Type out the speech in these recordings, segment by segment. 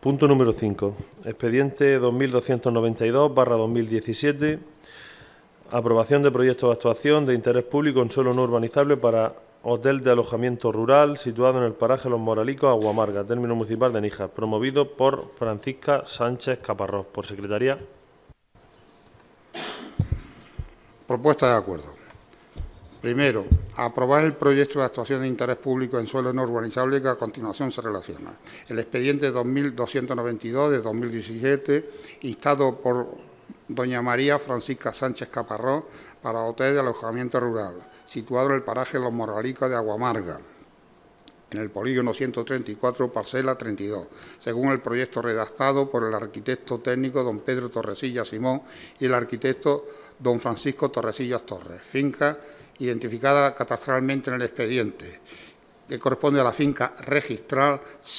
Punto número 5. Expediente 2292/2017. Aprobación de proyectos de actuación de interés público en suelo no urbanizable para hotel de alojamiento rural situado en el paraje Los Moralicos, Aguamarga, término municipal de Níjar, promovido por Francisca Sánchez Caparrós. Por secretaría. Propuesta de acuerdo. Primero, aprobar el proyecto de actuación de interés público en suelo no urbanizable que a continuación se relaciona. El expediente 2292 de 2017, instado por doña María Francisca Sánchez Caparrós para hotel de alojamiento rural, situado en el paraje Los Moralicos de Aguamarga, en el polígono 134, parcela 32, según el proyecto redactado por el arquitecto técnico don Pedro Torresillas Simón y el arquitecto don Francisco Torresillas Torres. Finca identificada catastralmente en el expediente, que corresponde a la finca registral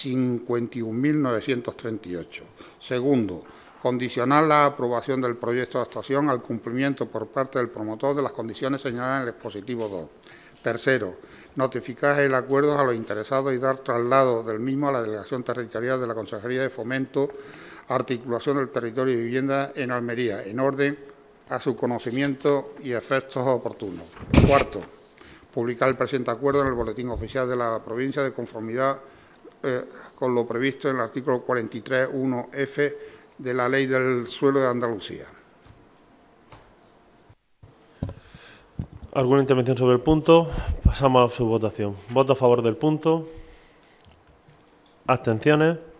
51.938. Segundo, condicionar la aprobación del proyecto de actuación al cumplimiento por parte del promotor de las condiciones señaladas en el expositivo 2. Tercero, notificar el acuerdo a los interesados y dar traslado del mismo a la Delegación Territorial de la Consejería de Fomento, Articulación del Territorio y Vivienda en Almería, en orden a su conocimiento y efectos oportunos. Cuarto, publicar el presente acuerdo en el Boletín Oficial de la provincia de conformidad con lo previsto en el artículo 43.1f de la Ley del Suelo de Andalucía. ¿Alguna intervención sobre el punto? Pasamos a su votación. ¿Voto a favor del punto? ¿Abstenciones?